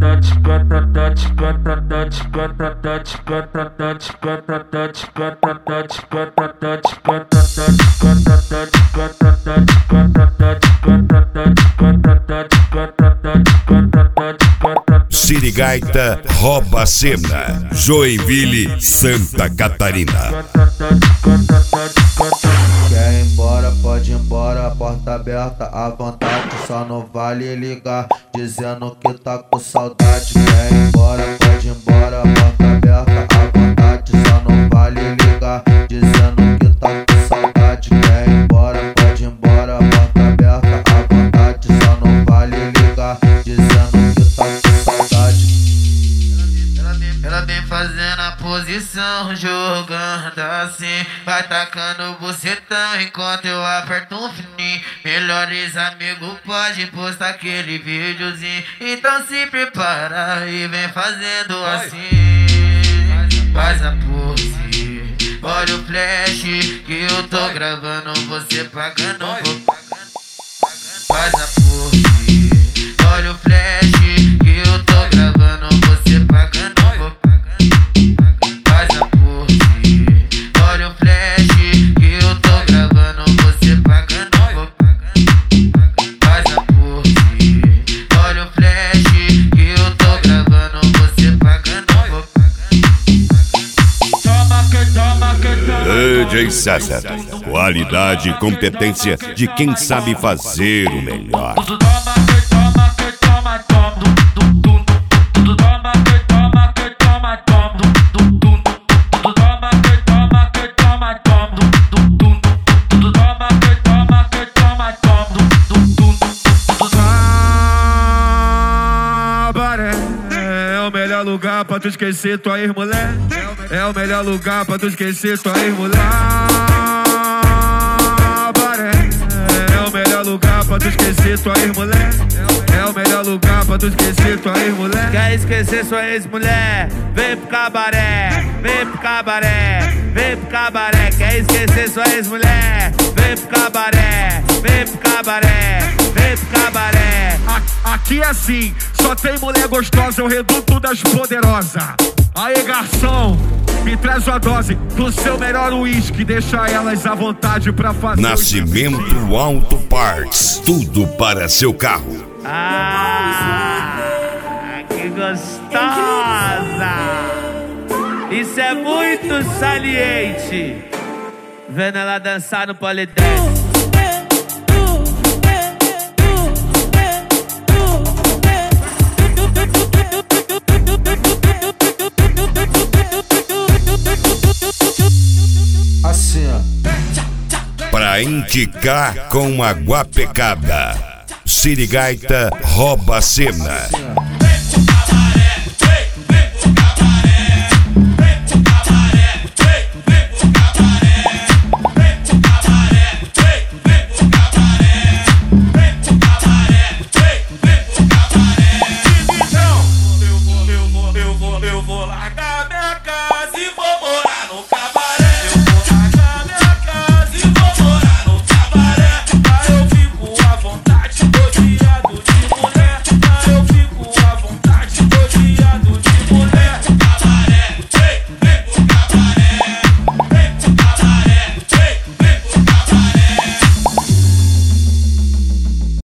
Sirigaita rouba a cena. Joinville, Santa Catarina. Quer ir embora, pode ir embora, porta aberta à vontade. Só não vale ligar, dizendo que tá com saudade. Quer ir embora, pode ir embora, porta aberta à vontade. Só não vale ligar, dizendo que tá com saudade. Quer ir embora, pode ir embora, porta aberta à vontade. Só não vale ligar, dizendo que tá com saudade. Ela vem fazendo a posição, jogando assim, vai tacando bucetão enquanto eu aperto um fininho. Melhores amigos pode postar aquele videozinho, então se prepara e vem fazendo assim. Faz a pose, olha o flash que eu tô gravando, você pagando. Faz a pose, olha o flash que eu tô gravando, você pagando. Faz a pose, olha o flash que eu tô gravando, você pagando. Faz a pose, olha o flash que eu tô gravando, você pagando. DJ César, qualidade e competência de quem sabe fazer o melhor. É o melhor lugar pra tu esquecer tua ex-mulher. É o melhor lugar pra tu esquecer tua ex-mulher. É o melhor lugar pra tu esquecer tua ex-mulher. É o melhor lugar pra tu esquecer tua ex-mulher. Quer esquecer sua ex-mulher? Vem pro cabaré, vem pro cabaré, vem pro cabaré. Quer esquecer sua ex-mulher? Vem pro cabaré, vem pro cabaré, vem pro cabaré. Aqui é assim, só tem mulher gostosa, é o reduto das poderosas. Aí, garçom, me traz uma dose do seu melhor uísque, deixa elas à vontade pra fazer. Nascimento Auto Parts, tudo para seu carro. Ah, que gostosa! Isso é muito saliente. Vendo ela dançar no polidense. Assim, ó. Pra indicar com a guapecada, Sirigaita rouba a cena.